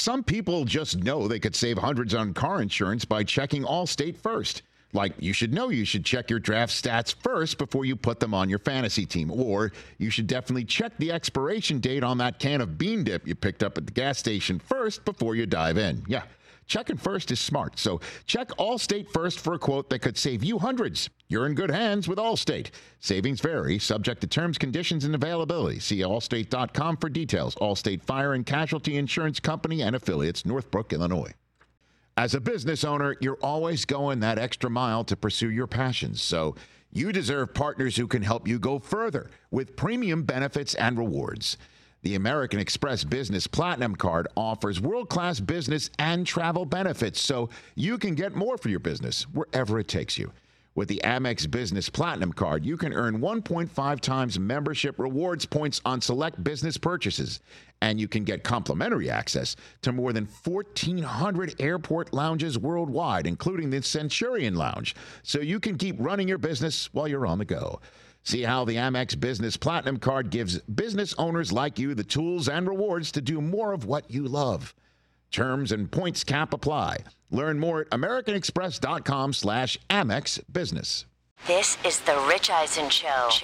Some people just know they could save hundreds on car insurance by checking Allstate first. Like, you should know you should check your draft stats first before you put them on your fantasy team. Or you should definitely check the expiration date on that can of bean dip you picked up at the gas station first before you dive in. Yeah, checking first is smart. So check Allstate first for a quote that could save you hundreds. You're in good hands with Allstate. Savings vary, subject to terms, conditions, and availability. See allstate.com for details. Allstate Fire and Casualty Insurance Company and affiliates, Northbrook, Illinois. As a business owner, you're always going that extra mile to pursue your passions. So you deserve partners who can help you go further with premium benefits and rewards. The American Express Business Platinum Card offers world-class business and travel benefits, so you can get more for your business wherever it takes you. With the Amex Business Platinum Card, you can earn 1.5 times membership rewards points on select business purchases, and you can get complimentary access to more than 1,400 airport lounges worldwide, including the Centurion Lounge, so you can keep running your business while you're on the go. See how the Amex Business Platinum Card gives business owners like you the tools and rewards to do more of what you love. Terms and points cap apply. Learn more at americanexpress.com/Amex Business. This is the Rich Eisen Show. Watch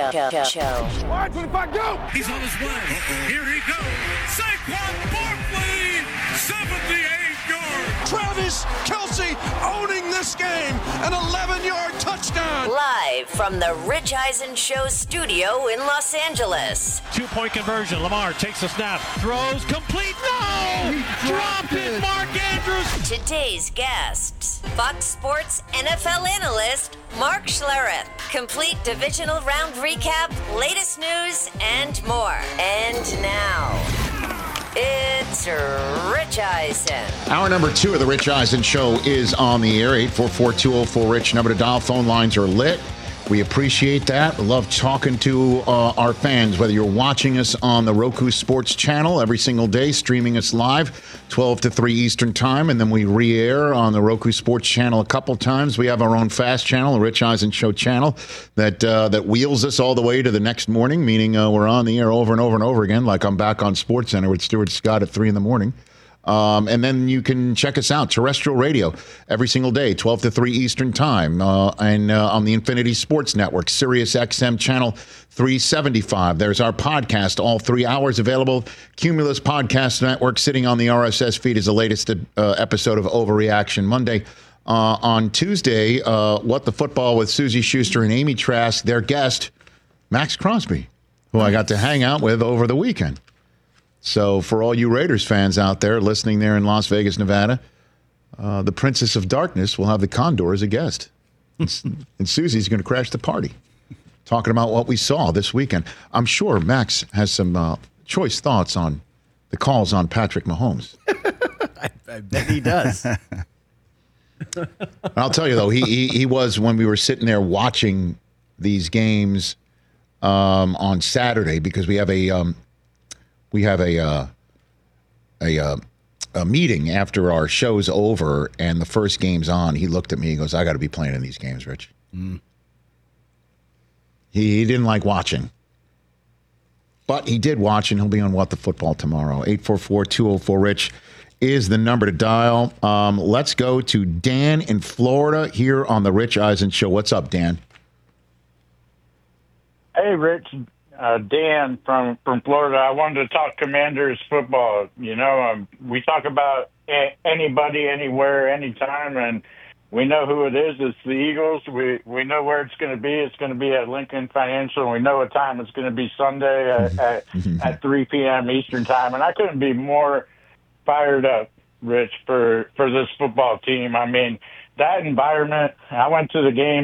when I go. He's on his way. Here he goes. Saquon Barkley, 78-yard. Travis Kelce owning this game. An 11-yard touchdown. Live from the Rich Eisen Show studio in Los Angeles. 2-point conversion. Lamar takes the snap. Throws complete. No! He dropped it. Mark Andrews. Today's guests, Fox Sports NFL analyst Mark Schlereth. Complete divisional round recap, latest news, and more. And now, it's Rich Eisen. Hour number 2 of the Rich Eisen Show is on the air. 844-204-RICH. Number to dial. Phone lines are lit. We appreciate that. We love talking to our fans, whether you're watching us on the Roku Sports channel every single day, streaming us live, 12 to 3 Eastern time, and then we re-air on the Roku Sports channel a couple times. We have our own fast channel, the Rich Eisen Show channel, that wheels us all the way to the next morning, meaning we're on the air over and over and over again, like I'm back on SportsCenter with Stuart Scott at 3 in the morning. And then you can check us out, terrestrial radio, every single day, 12 to 3 Eastern time, and on the Infinity Sports Network, Sirius XM channel 375. There's our podcast, all 3 hours available. Cumulus Podcast Network sitting on the RSS feed is the latest episode of Overreaction Monday. On Tuesday, What the Football with Susie Schuster and Amy Trask, their guest, Max Crosby, who I got to hang out with over the weekend. So for all you Raiders fans out there listening there in Las Vegas, Nevada, the Princess of Darkness will have the Condor as a guest. And Susie's going to crash the party, talking about what we saw this weekend. I'm sure Max has some choice thoughts on the calls on Patrick Mahomes. I bet he does. I'll tell you, though, he was, when we were sitting there watching these games on Saturday, because we have a meeting after our show's over and the first game's on. He looked at me. He goes, "I got to be playing in these games, Rich." He didn't like watching, but he did watch, and he'll be on What the Football tomorrow. 844-204-RICH is the number to dial. Let's go to Dan in Florida here on the Rich Eisen Show. What's up, Dan? Hey, Rich. Dan from Florida. I wanted to talk Commanders football. You know, we talk about anybody, anywhere, anytime, and we know who it is. It's the Eagles. We know where it's going to be. It's going to be at Lincoln Financial, and we know what time it's going to be, Sunday at 3 p.m. Eastern time. And I couldn't be more fired up, Rich, for this football team. I mean, that environment. I went to the game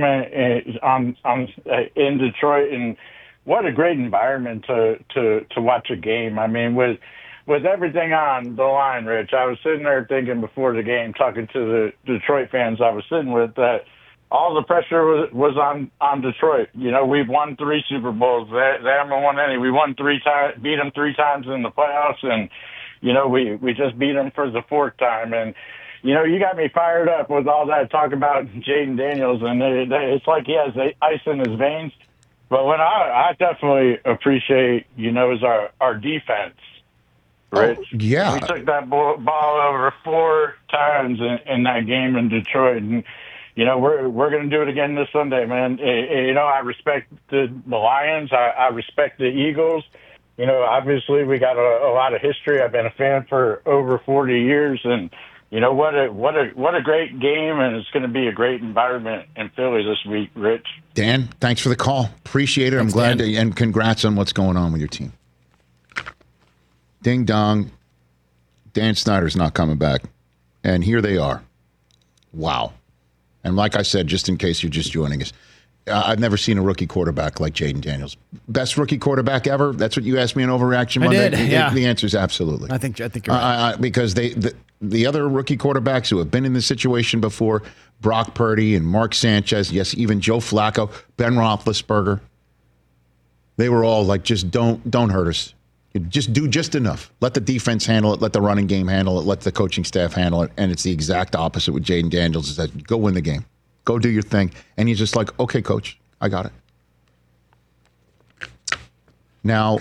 in Detroit, and what a great environment to watch a game. I mean, with everything on the line, Rich, I was sitting there thinking before the game, talking to the Detroit fans I was sitting with, that all the pressure was on Detroit. You know, we've won 3 Super Bowls. They haven't won any. We won 3 times, beat them 3 times in the playoffs, and, you know, we just beat them for the 4th time. And, you know, you got me fired up with all that talk about Jaden Daniels, and it's like he has ice in his veins. But what I definitely appreciate, you know, is our defense. Rich. Yeah. We took that ball over 4 times in that game in Detroit, and we're going to do it again this Sunday, man. I respect the Lions. I respect the Eagles. Obviously we got a lot of history. I've been a fan for over 40 years, and what a great game, and it's going to be a great environment in Philly this week, Rich. Dan, thanks for the call. Appreciate it. I'm glad and congrats on what's going on with your team. Ding dong. Dan Snyder's not coming back. And here they are. Wow. And like I said, just in case you're just joining us, I've never seen a rookie quarterback like Jaden Daniels. Best rookie quarterback ever? That's what you asked me in Overreaction Monday? I did, yeah. The answer is absolutely. I think you're right. Because the other rookie quarterbacks who have been in this situation before, Brock Purdy and Mark Sanchez, yes, even Joe Flacco, Ben Roethlisberger, they were all like, just don't hurt us. Just do just enough. Let the defense handle it. Let the running game handle it. Let the coaching staff handle it. And it's the exact opposite with Jaden Daniels. Is that go win the game. Go do your thing. And he's just like, okay, coach, I got it. Now,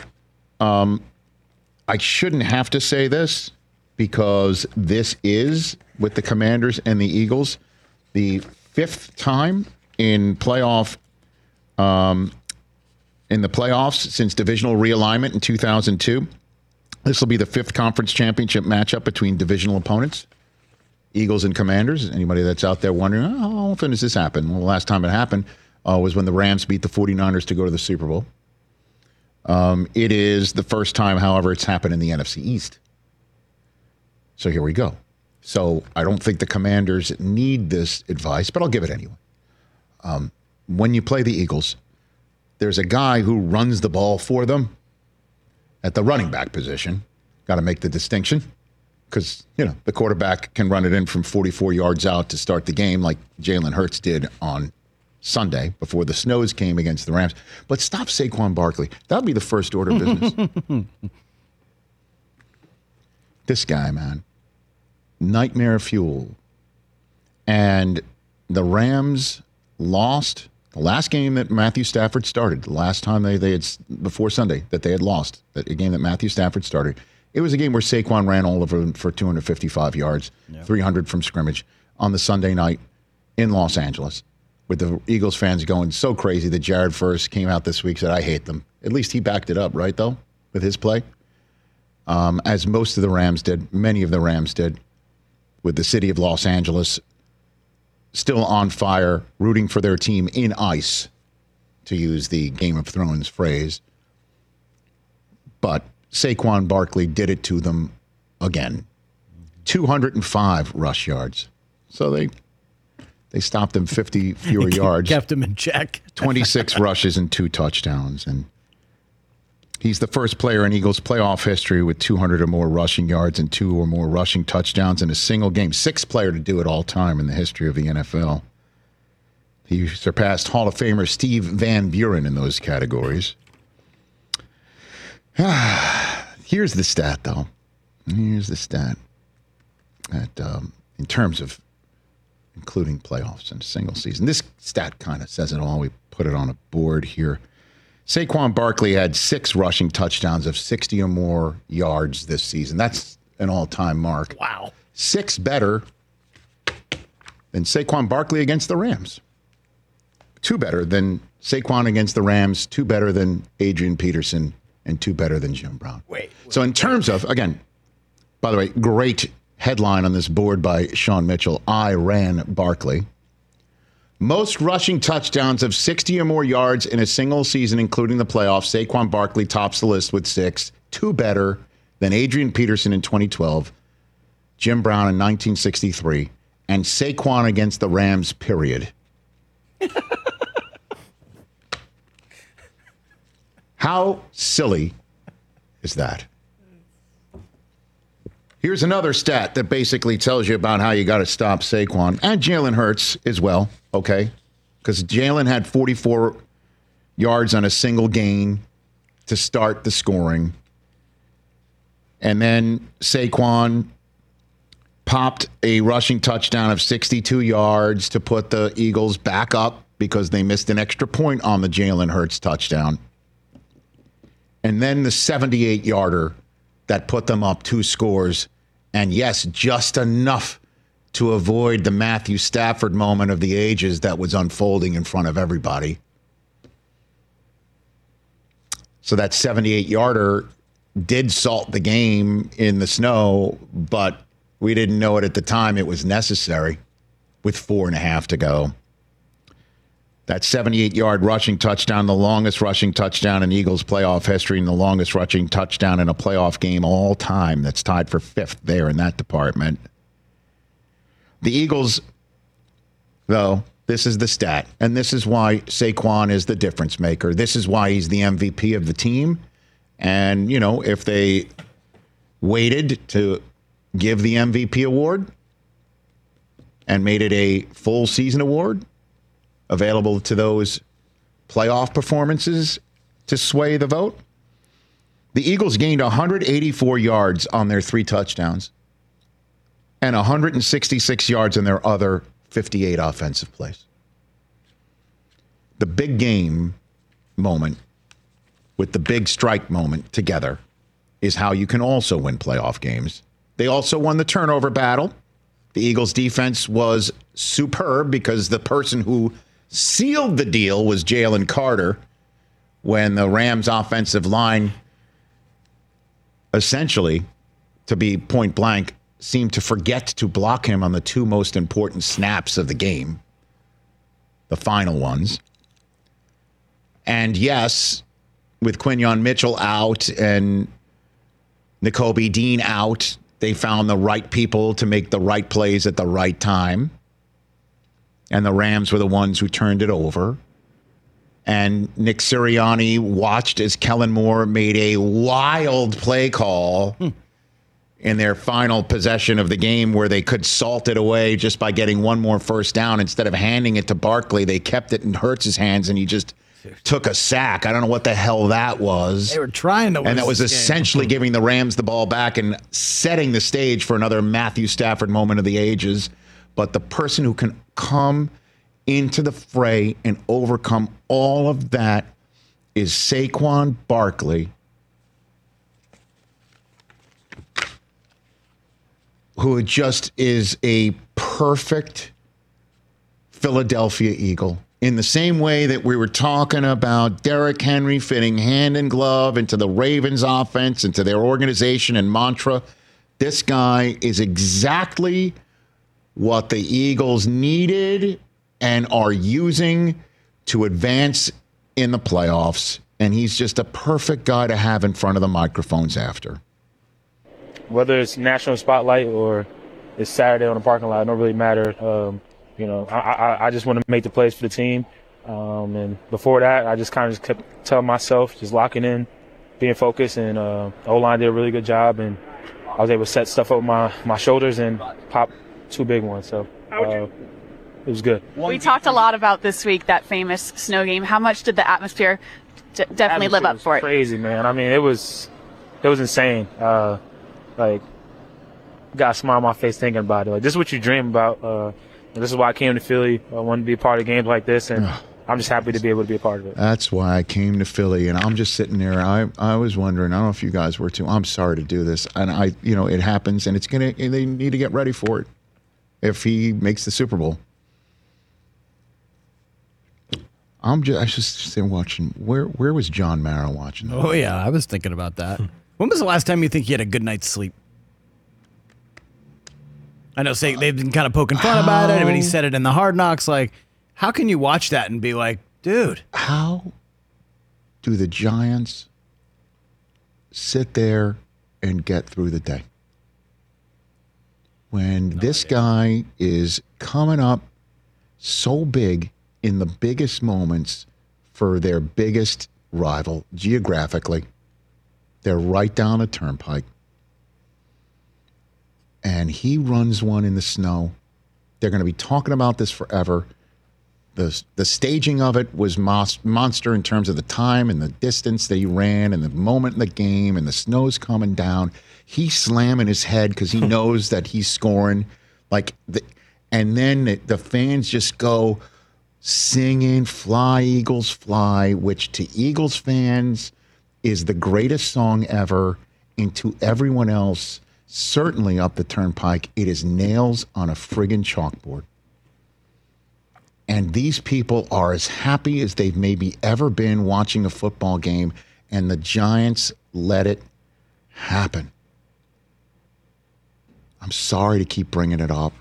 I shouldn't have to say this because this is, with the Commanders and the Eagles, the 5th time in the playoffs since divisional realignment in 2002. This will be the 5th conference championship matchup between divisional opponents, Eagles and Commanders. Anybody that's out there wondering, how often does this happen? Well, the last time it happened was when the Rams beat the 49ers to go to the Super Bowl. It is the first time, however, it's happened in the NFC East. So here we go. So I don't think the Commanders need this advice, but I'll give it anyway. When you play the Eagles, there's a guy who runs the ball for them at the running back position. Got to make the distinction because, the quarterback can run it in from 44 yards out to start the game like Jalen Hurts did on Sunday before the snows came against the Rams. But stop Saquon Barkley. That would be the first order of business. This guy, man. Nightmare fuel. And the Rams lost the last game that Matthew Stafford started, the last time they had, before Sunday, that they had lost, a game that Matthew Stafford started. It was a game where Saquon ran all over them for 255 yards, 300 from scrimmage on the Sunday night in Los Angeles, with the Eagles fans going so crazy that Jared First came out this week and said, I hate them. At least he backed it up, right, though, with his play? As most of the Rams did, many of the Rams did, with the city of Los Angeles still on fire, rooting for their team in ice, to use the Game of Thrones phrase. But Saquon Barkley did it to them again. 205 rush yards. So they stopped him 50 fewer yards. Kept him in check. 26 rushes and 2 touchdowns. And he's the first player in Eagles playoff history with 200 or more rushing yards and 2 or more rushing touchdowns in a single game. 6th player to do it all time in the history of the NFL. He surpassed Hall of Famer Steve Van Buren in those categories. Here's the stat, though. Here's the stat. That, in terms of including playoffs and a single season. This stat kind of says it all. We put it on a board here. Saquon Barkley had 6 rushing touchdowns of 60 or more yards this season. That's an all-time mark. Wow. 6 better than Saquon Barkley against the Rams. 2 better than Saquon against the Rams, 2 better than Adrian Peterson, and 2 better than Jim Brown. Wait. So in terms of, again, by the way, great headline on this board by Sean Mitchell, I ran Barkley. Most rushing touchdowns of 60 or more yards in a single season, including the playoffs. Saquon Barkley tops the list with 6, 2 better than Adrian Peterson in 2012, Jim Brown in 1963, and Saquon against the Rams, period. How silly is that? Here's another stat that basically tells you about how you got to stop Saquon and Jalen Hurts as well, okay? Because Jalen had 44 yards on a single gain to start the scoring. And then Saquon popped a rushing touchdown of 62 yards to put the Eagles back up because they missed an extra point on the Jalen Hurts touchdown. And then the 78-yarder that put them up 2 scores. And yes, just enough to avoid the Matthew Stafford moment of the ages that was unfolding in front of everybody. So that 78-yarder did salt the game in the snow, but we didn't know it at the time it was necessary with 4.5 to go. That 78-yard rushing touchdown, the longest rushing touchdown in Eagles playoff history and the longest rushing touchdown in a playoff game all time. That's tied for 5th there in that department. The Eagles, though, this is the stat, and this is why Saquon is the difference maker. This is why he's the MVP of the team. And, you know, if they waited to give the MVP award and made it a full season award available to those playoff performances to sway the vote, the Eagles gained 184 yards on their 3 touchdowns and 166 yards in their other 58 offensive plays. The big game moment with the big strike moment together is how you can also win playoff games. They also won the turnover battle. The Eagles defense was superb because the person who sealed the deal was Jalen Carter when the Rams offensive line essentially, to be point blank, seemed to forget to block him on the 2 most important snaps of the game, the final ones. And yes, with Quinyon Mitchell out and Nakobe Dean out, they found the right people to make the right plays at the right time. And the Rams were the ones who turned it over. And Nick Sirianni watched as Kellen Moore made a wild play call in their final possession of the game where they could salt it away just by getting one more first down. Instead of handing it to Barkley, they kept it in Hurts's hands, and he just took a sack. I don't know what the hell that was. They were trying to win. And that was essentially giving the Rams the ball back and setting the stage for another Matthew Stafford moment of the ages. But the person who can come into the fray and overcome all of that is Saquon Barkley, who just is a perfect Philadelphia Eagle. In the same way that we were talking about Derrick Henry fitting hand in glove into the Ravens offense, into their organization and mantra, this guy is exactly what the Eagles needed and are using to advance in the playoffs. And he's just a perfect guy to have in front of the microphones after. Whether it's national spotlight or it's Saturday on the parking lot, it don't really matter. I just want to make the plays for the team. And before that, I just kind of kept telling myself, just locking in, being focused. And O-line did a really good job. And I was able to set stuff up my shoulders and pop 2 big ones. So it was good. We talked a lot about this week, that famous snow game. How much did the atmosphere definitely live up for it? Crazy, man. I mean, it was insane. Got a smile on my face thinking about it. Like, this is what you dream about. This is why I came to Philly. I wanted to be a part of games like this, and I'm just happy to be able to be a part of it. That's why I came to Philly, and I'm just sitting there. I was wondering. I don't know if you guys were too. I'm sorry to do this, and it happens, and they need to get ready for it if he makes the Super Bowl. I just sitting watching. Where was John Mara watching that? Oh yeah, I was thinking about that. When was the last time you think you had a good night's sleep? I know they've been kind of poking fun about it, but he said it in the Hard Knocks. Like, how can you watch that and be like, dude? How do the Giants sit there and get through the day when this guy is coming up so big in the biggest moments for their biggest rival geographically? They're right down a turnpike. And he runs one in the snow. They're going to be talking about this forever. The staging of it was monster in terms of the time and the distance that he ran and the moment in the game, and the snow's coming down. He's slamming his head because he knows that he's scoring. And then the fans just go singing "Fly, Eagles, Fly," which to Eagles fans is the greatest song ever. into everyone else, certainly up the turnpike. It is nails on a friggin' chalkboard. And these people are as happy as they've maybe ever been watching a football game, and the Giants let it happen. I'm sorry to keep bringing it up,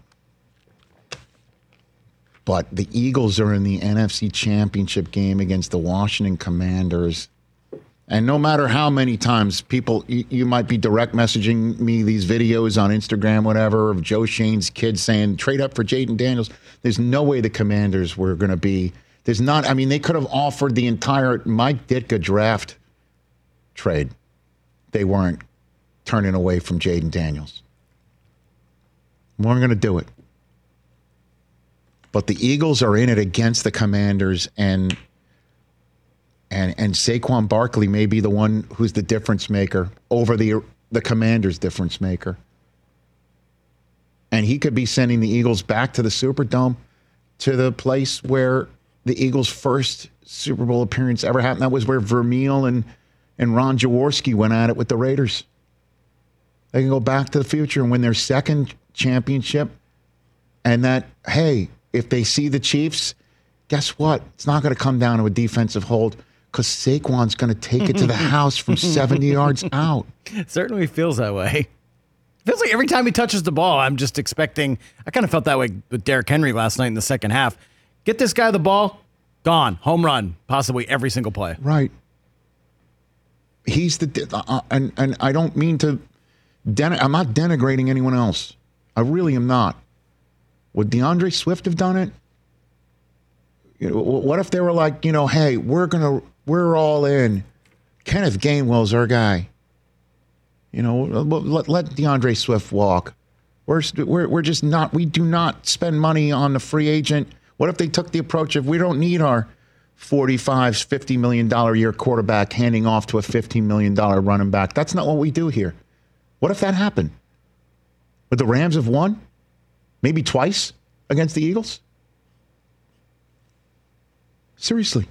but the Eagles are in the NFC Championship game against the Washington Commanders. And no matter how many times people, you might be direct messaging me these videos on Instagram, whatever, of Joe Shane's kids saying, trade up for Jaden Daniels. There's no way the Commanders were going to be. There's not. I mean, they could have offered the entire Mike Ditka draft trade. They weren't turning away from Jaden Daniels. We're going to do it. But the Eagles are in it against the Commanders, and Saquon Barkley may be the one who's the difference maker over the Commanders' difference maker. And he could be sending the Eagles back to the Superdome, to the place where the Eagles' first Super Bowl appearance ever happened. That was where Vermeil and Ron Jaworski went at it with the Raiders. They can go back to the future and win their second championship. And that, hey, if they see the Chiefs, guess what? It's not going to come down to a defensive hold, because Saquon's going to take it to the house from 70 yards out. It certainly feels that way. It feels like every time he touches the ball, I'm just expecting. I kind of felt that way with Derrick Henry last night in the second half. Get this guy the ball, gone, home run, possibly every single play. Right. He's the and I don't mean to. I'm not denigrating anyone else. I really am not. Would DeAndre Swift have done it? You know, what if they were like, hey, we're all in. Kenneth Gainwell's our guy. Let DeAndre Swift walk. We're just not. We do not spend money on the free agent. What if they took the approach of, we don't need our $45, $50 million a year quarterback handing off to a $15 million running back? That's not what we do here. What if that happened? Would the Rams have won? Maybe twice against the Eagles? Seriously.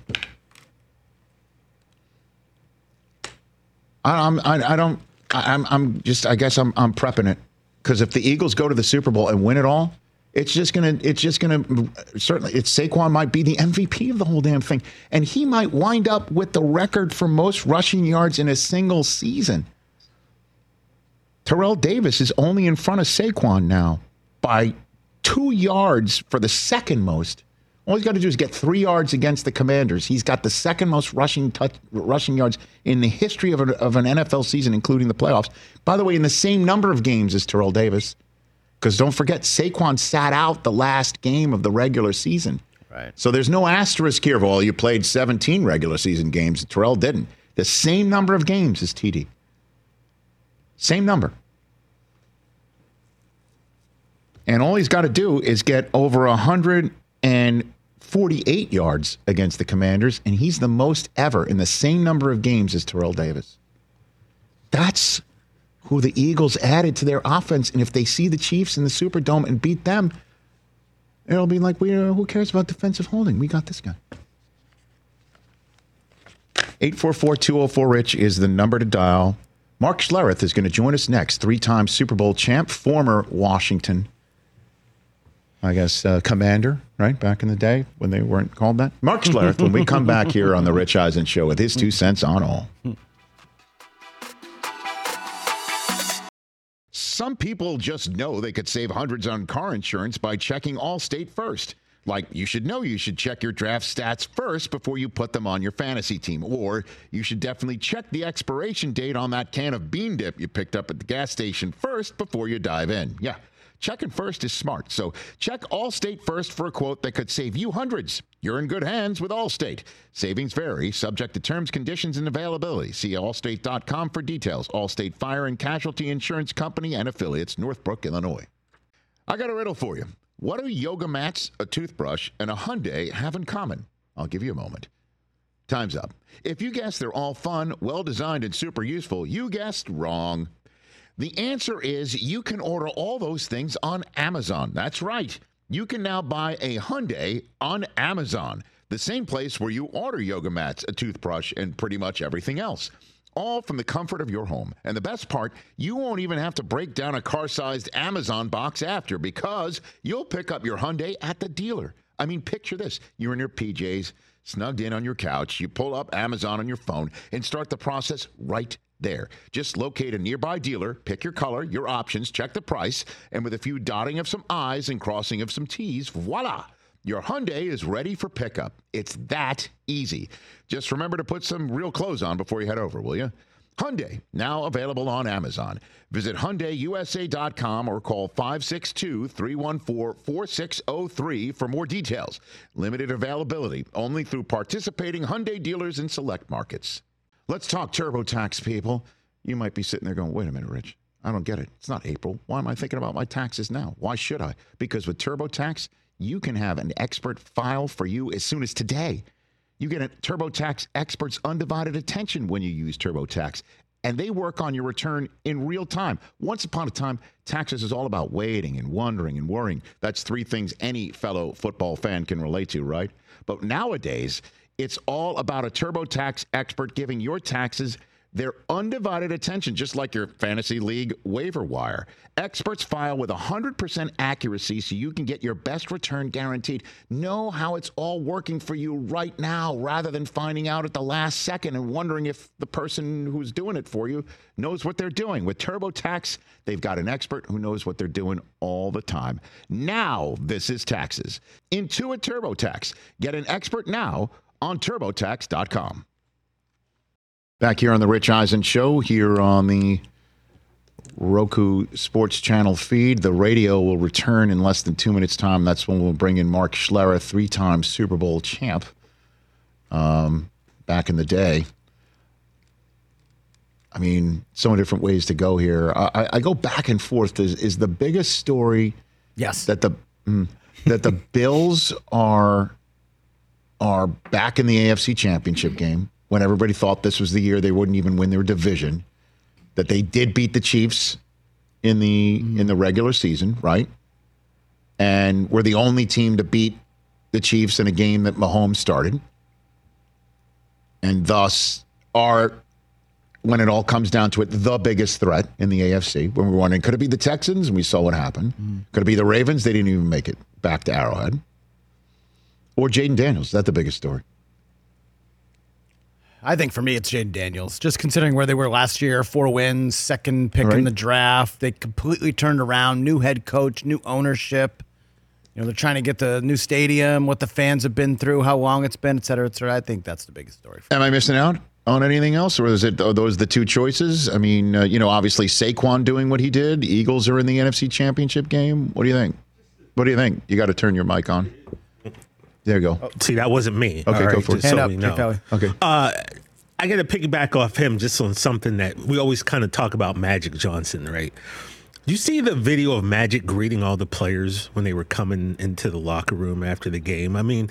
I guess I'm prepping it, because if the Eagles go to the Super Bowl and win it all, certainly Saquon might be the MVP of the whole damn thing. And he might wind up with the record for most rushing yards in a single season. Terrell Davis is only in front of Saquon now by 2 yards for the second most. All he's got to do is get 3 yards against the Commanders. He's got the second most rushing yards in the history of an NFL season, including the playoffs. By the way, in the same number of games as Terrell Davis, because don't forget, Saquon sat out the last game of the regular season. Right. So there's no asterisk here. Well, you played 17 regular season games. Terrell didn't. The same number of games as TD. Same number. And all he's got to do is get over 148 yards against the Commanders, and he's the most ever in the same number of games as Terrell Davis. That's who the Eagles added to their offense. And if they see the Chiefs in the Superdome and beat them, it'll be like, who cares about defensive holding? We got this guy. 844-204-RICH is the number to dial. Mark Schlereth is going to join us next. 3-time Super Bowl champ, former Washington, commander, right? Back in the day when they weren't called that. Mark Schlereth, when we come back here on the Rich Eisen Show with his 2 cents on all. Some people just know they could save hundreds on car insurance by checking Allstate first. Like, you should know you should check your draft stats first before you put them on your fantasy team. Or you should definitely check the expiration date on that can of bean dip you picked up at the gas station first before you dive in. Yeah, checking first is smart. So check Allstate first for a quote that could save you hundreds. You're in good hands with Allstate. Savings vary, subject to terms, conditions, and availability. See allstate.com for details. Allstate Fire and Casualty Insurance Company and affiliates, Northbrook, Illinois. I got a riddle for you. What do yoga mats, a toothbrush, and a Hyundai have in common? I'll give you a moment. Time's up. If you guessed they're all fun, well-designed, and super useful, you guessed wrong. The answer is you can order all those things on Amazon. That's right. You can now buy a Hyundai on Amazon, the same place where you order yoga mats, a toothbrush, and pretty much everything else. all from the comfort of your home. And the best part, you won't even have to break down a car-sized Amazon box after, because you'll pick up your Hyundai at the dealer. I mean, picture this. You're in your PJs, snugged in on your couch. You pull up Amazon on your phone and start the process right there. Just locate a nearby dealer, pick your color, your options, check the price, and with a few dotting of some I's and crossing of some T's, voila! Your Hyundai is ready for pickup. It's that easy. Just remember to put some real clothes on before you head over, will you? Hyundai, now available on Amazon. Visit HyundaiUSA.com or call 562-314-4603 for more details. Limited availability only through participating Hyundai dealers in select markets. Let's talk TurboTax, people. You might be sitting there going, wait a minute, Rich. I don't get it. It's not April. Why am I thinking about my taxes now? Why should I? Because with TurboTax, you can have an expert file for you as soon as today. You get a TurboTax expert's undivided attention when you use TurboTax, and they work on your return in real time. Once upon a time, taxes is all about waiting and wondering and worrying. That's three things any fellow football fan can relate to, right? But nowadays, it's all about a TurboTax expert giving your taxes their undivided attention, just like your fantasy league waiver wire. Experts file with 100% accuracy so you can get your best return guaranteed. Know how it's all working for you right now rather than finding out at the last second and wondering if the person who's doing it for you knows what they're doing. With TurboTax, they've got an expert who knows what they're doing all the time. Now, this is taxes. Intuit TurboTax. Get an expert now on TurboTax.com. Back here on the Rich Eisen Show, here on the Roku Sports Channel feed. The radio will return in less than 2 minutes' time. That's when we'll bring in Mark Schlereth, three-time Super Bowl champ back in the day. I mean, so many different ways to go here. I go back and forth. Is the biggest story that the Bills are back in the AFC Championship game, when everybody thought this was the year they wouldn't even win their division, that they did beat the Chiefs in the regular season, right? And we're the only team to beat the Chiefs in a game that Mahomes started. And thus are, when it all comes down to it, the biggest threat in the AFC. When we were wondering, could it be the Texans? And we saw what happened. Could it be the Ravens? They didn't even make it back to Arrowhead. Or Jaden Daniels. Is that the biggest story? I think for me, it's Jaden Daniels. Just considering where they were last year, 4 wins, second pick in the draft. They completely turned around, new head coach, new ownership. You know, they're trying to get the new stadium, what the fans have been through, how long it's been, et cetera, et cetera. I think that's the biggest story. Am I missing out on anything else, or are those the two choices? I mean, obviously Saquon doing what he did. Eagles are in the NFC Championship game. What do you think? You got to turn your mic on. There you go. See, that wasn't me. Okay, go for it. Hand up, Okay. I got to piggyback off him just on something that we always kind of talk about, Magic Johnson, right? You see the video of Magic greeting all the players when they were coming into the locker room after the game. I mean,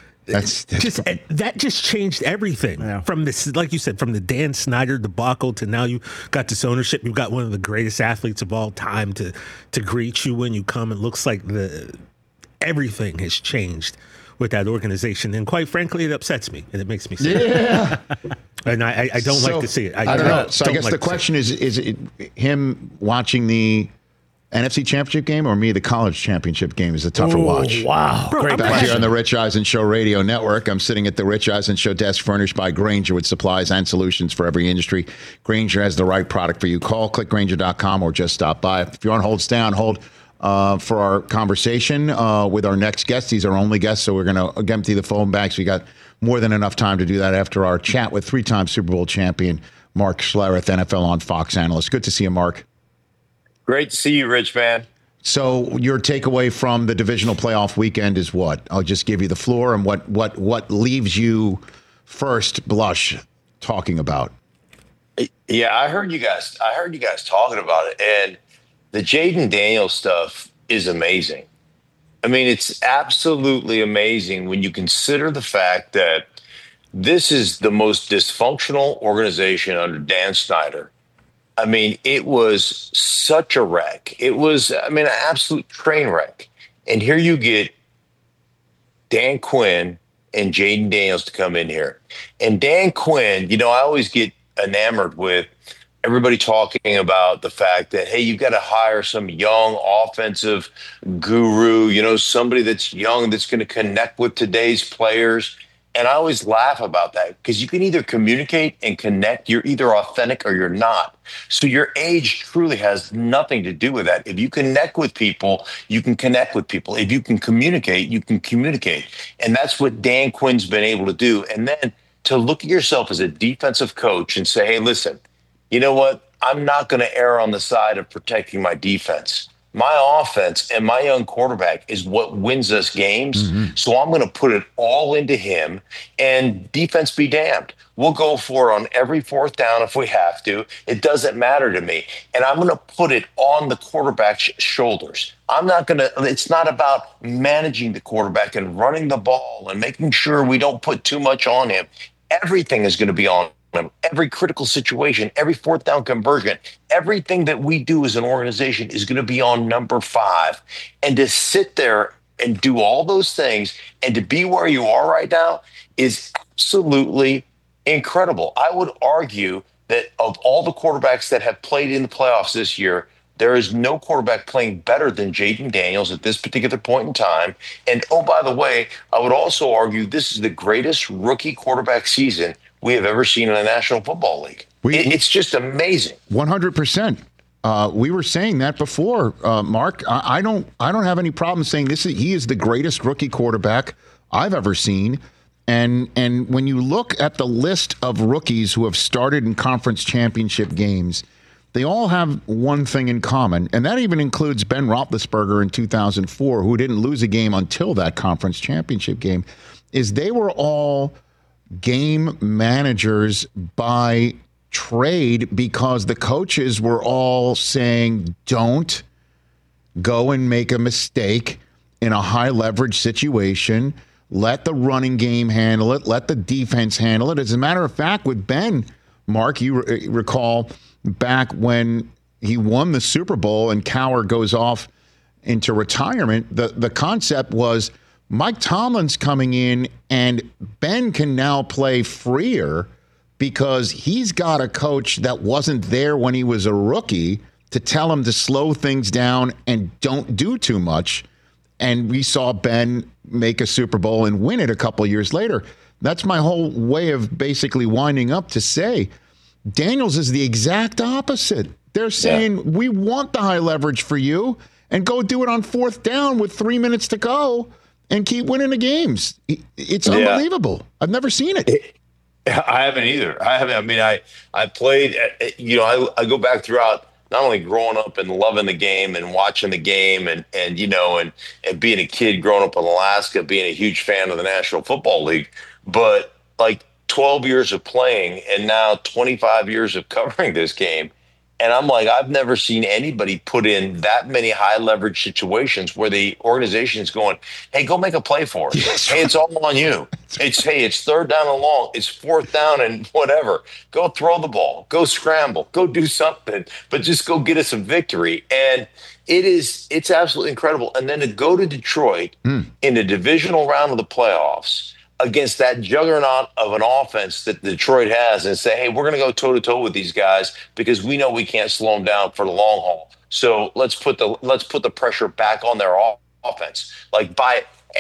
that just changed everything from this, like you said, from the Dan Snyder debacle to now you got this ownership. You've got one of the greatest athletes of all time to greet you when you come. It looks like everything has changed with that organization, and quite frankly, it upsets me and it makes me sad. Yeah. And I don't like to see it. I don't know. So I guess the question is it him watching the NFC Championship game or me the college championship game is a tougher watch. Wow. Great back here on the Rich Eisen Show Radio Network. I'm sitting at the Rich Eisen Show desk furnished by Grainger with supplies and solutions for every industry. Grainger has the right product for you. Call clickgrainger.com or just stop by. If you're on hold, stay on hold. For our conversation with our next guest. He's our only guest, so we're going to empty the phone banks. We got more than enough time to do that after our chat with three-time Super Bowl champion Mark Schlereth, NFL on Fox analyst. Good to see you, Mark. Great to see you, Rich, man. So your takeaway from the divisional playoff weekend is what? I'll just give you the floor, and what leaves you first blush talking about? Yeah, I heard you guys talking about it, and the Jaden Daniels stuff is amazing. I mean, it's absolutely amazing when you consider the fact that this is the most dysfunctional organization under Dan Snyder. I mean, it was such a wreck. It was, an absolute train wreck. And here you get Dan Quinn and Jaden Daniels to come in here. And Dan Quinn, I always get enamored with everybody talking about the fact that, hey, you've got to hire some young offensive guru, somebody that's young that's going to connect with today's players. And I always laugh about that because you can either communicate and connect. You're either authentic or you're not. So your age truly has nothing to do with that. If you connect with people, you can connect with people. If you can communicate, you can communicate. And that's what Dan Quinn's been able to do. And then to look at yourself as a defensive coach and say, hey, listen, you know what? I'm not going to err on the side of protecting my defense. My offense and my young quarterback is what wins us games. Mm-hmm. So I'm going to put it all into him, and defense be damned. We'll go for it on every fourth down if we have to. It doesn't matter to me. And I'm going to put it on the quarterback's shoulders. It's not about managing the quarterback and running the ball and making sure we don't put too much on him. Everything is going to be on him. Every critical situation, every fourth down conversion, everything that we do as an organization is going to be on number 5. And to sit there and do all those things and to be where you are right now is absolutely incredible. I would argue that of all the quarterbacks that have played in the playoffs this year, there is no quarterback playing better than Jayden Daniels at this particular point in time. And, oh, by the way, I would also argue this is the greatest rookie quarterback season we have ever seen in the National Football League. It's just amazing. 100%. We were saying that before, Mark. I don't have any problem saying he is the greatest rookie quarterback I've ever seen. And when you look at the list of rookies who have started in conference championship games, they all have one thing in common, and that even includes Ben Roethlisberger in 2004, who didn't lose a game until that conference championship game, is they were all game managers by trade because the coaches were all saying, don't go and make a mistake in a high leverage situation. Let the running game handle it. Let the defense handle it. As a matter of fact, with Ben, Mark, you recall back when he won the Super Bowl and Cowher goes off into retirement, the concept was Mike Tomlin's coming in and Ben can now play freer because he's got a coach that wasn't there when he was a rookie to tell him to slow things down and don't do too much. And we saw Ben make a Super Bowl and win it a couple years later. That's my whole way of basically winding up to say Daniels is the exact opposite. They're saying, we want the high leverage for you and go do it on fourth down with 3 minutes to go and keep winning the games. It's unbelievable. I've never seen it. I haven't either. I mean, I played, I go back throughout not only growing up and loving the game and watching the game and being a kid growing up in Alaska, being a huge fan of the National Football League, but like 12 years of playing and now 25 years of covering this game. And I'm like, I've never seen anybody put in that many high leverage situations where the organization is going, hey, go make a play for us. Yes. Hey, it's all on you. It's third down and long. It's fourth down and whatever. Go throw the ball. Go scramble. Go do something. But just go get us a victory. And it's absolutely incredible. And then to go to Detroit in the divisional round of the playoffs against that juggernaut of an offense that Detroit has and say, hey, we're going to go toe-to-toe with these guys because we know we can't slow them down for the long haul. So let's put the pressure back on their offense. Like by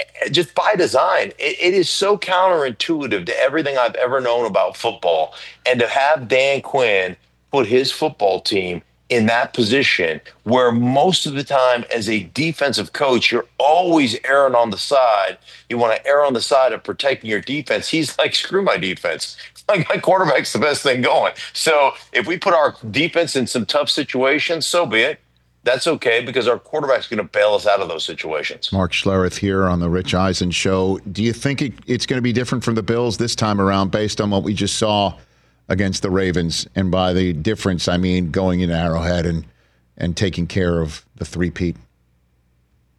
design, it is so counterintuitive to everything I've ever known about football. And to have Dan Quinn put his football team in that position where most of the time as a defensive coach, you're always erring on the side. You want to err on the side of protecting your defense. He's like, screw my defense. Like my quarterback's the best thing going. So if we put our defense in some tough situations, so be it. That's okay because our quarterback's going to bail us out of those situations. Mark Schlereth here on the Rich Eisen Show. Do you think it's going to be different from the Bills this time around based on what we just saw against the Ravens? And by the difference, I mean going into Arrowhead and taking care of the three-peat.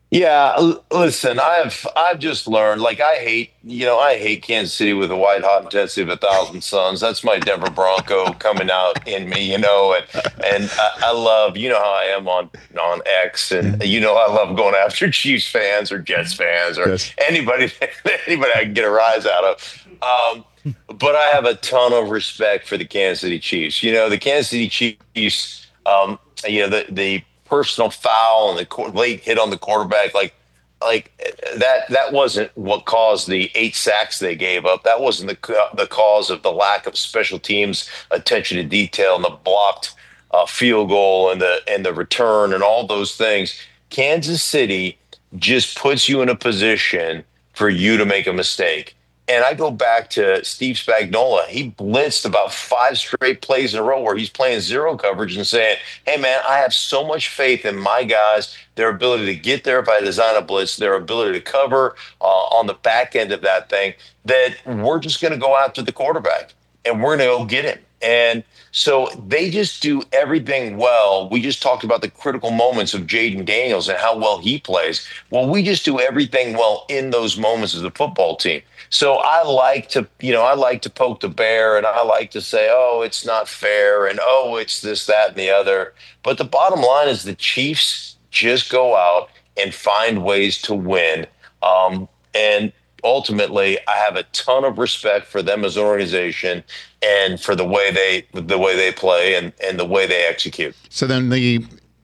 Yeah, listen, I've just learned, like, I hate Kansas City with a white hot intensity of 1,000 suns. That's my Denver Bronco coming out in me, and I love, how I am on X, and I love going after Chiefs fans or Jets fans or anybody I can get a rise out of. But I have a ton of respect for the Kansas City Chiefs. The Kansas City Chiefs, the personal foul and the late hit on the quarterback, like that wasn't what caused the 8 sacks they gave up. That wasn't the cause of the lack of special teams attention to detail and the blocked field goal and the return and all those things. Kansas City just puts you in a position for you to make a mistake. And I go back to Steve Spagnuolo. He blitzed about 5 straight plays in a row where he's playing zero coverage and saying, hey, man, I have so much faith in my guys, their ability to get there if I design a blitz, their ability to cover on the back end of that thing, that we're just going to go after the quarterback and we're going to go get him. And so they just do everything well. We just talked about the critical moments of Jaden Daniels and how well he plays. Well, we just do everything well in those moments as a football team. So I like to poke the bear, and I like to say, oh, it's not fair, and oh, it's this, that, and the other. But the bottom line is the Chiefs just go out and find ways to win. And ultimately, I have a ton of respect for them as an organization and for the way they play and the way they execute. So then the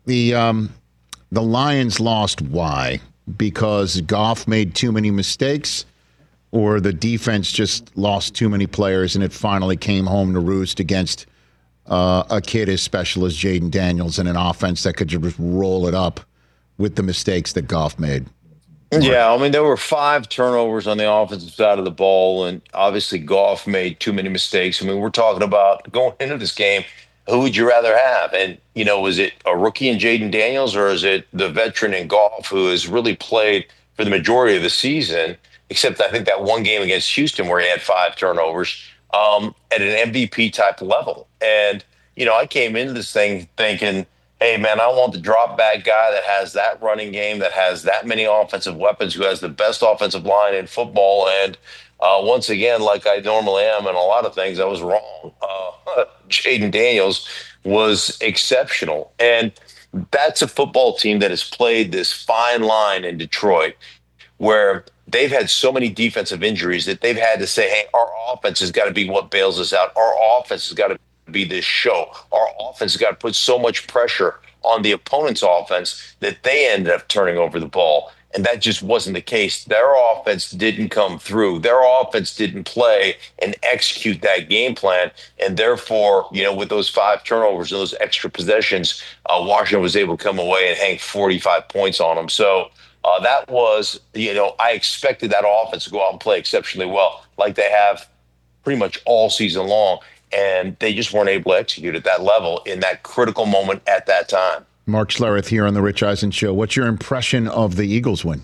Lions lost. Why? Because Goff made too many mistakes, or the defense just lost too many players and it finally came home to roost against a kid as special as Jaden Daniels and an offense that could just roll it up with the mistakes that Goff made? Yeah, I mean, there were 5 turnovers on the offensive side of the ball, and obviously Goff made too many mistakes. I mean, we're talking about going into this game, who would you rather have? And, was it a rookie in Jaden Daniels, or is it the veteran in Goff who has really played for the majority of the season, except I think that one game against Houston where he had 5 turnovers at an MVP type level. And, I came into this thing thinking, hey, man, I want the drop back guy that has that running game, that has that many offensive weapons, who has the best offensive line in football. And once again, like I normally am in a lot of things, I was wrong. Jaden Daniels was exceptional. And that's a football team that has played this fine line in Detroit where they've had so many defensive injuries that they've had to say, hey, our offense has got to be what bails us out. Our offense has got to be this show. Our offense has got to put so much pressure on the opponent's offense that they ended up turning over the ball. And that just wasn't the case. Their offense didn't come through. Their offense didn't play and execute that game plan. And therefore, with those 5 turnovers and those extra possessions, Washington was able to come away and hang 45 points on them. So that was, I expected that offense to go out and play exceptionally well, like they have pretty much all season long. And they just weren't able to execute at that level in that critical moment at that time. Mark Schlereth here on the Rich Eisen Show. What's your impression of the Eagles win?